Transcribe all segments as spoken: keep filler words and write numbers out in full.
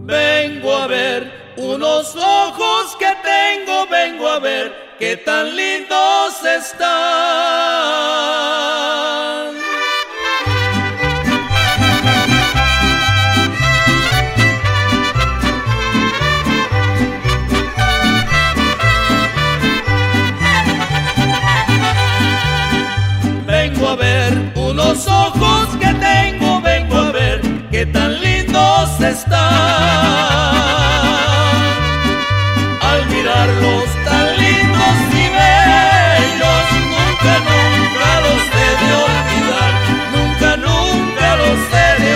Vengo a ver unos ojos que tengo, vengo a ver qué tan lindos están. Vengo a ver unos ojos que tengo, vengo a ver qué tan lindos están. Al mirarlos tan lindos y bellos, nunca, nunca los he de olvidar, nunca, nunca los he de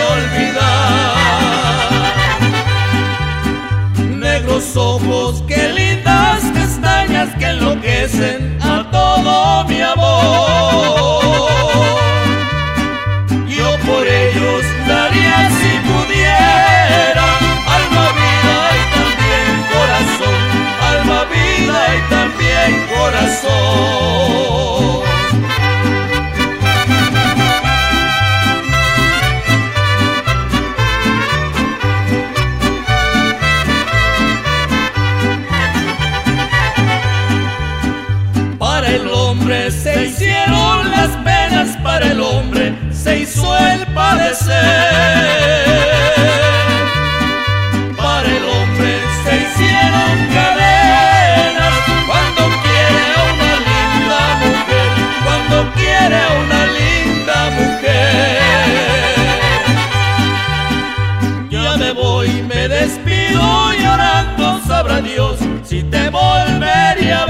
olvidar. Negros ojos, qué lindas pestañas que enloquecen a todo mi amor. Yo por ellos daría si pudiera alma, vida y también corazón, alma, vida y también corazón. Para el hombre se hicieron las penas, para el hombre se hizo el padecer. Para el hombre se hicieron cadenas cuando quiere a una linda mujer, cuando quiere a una linda mujer. Ya me voy, me despido llorando, sabrá Dios si te volvería a ver.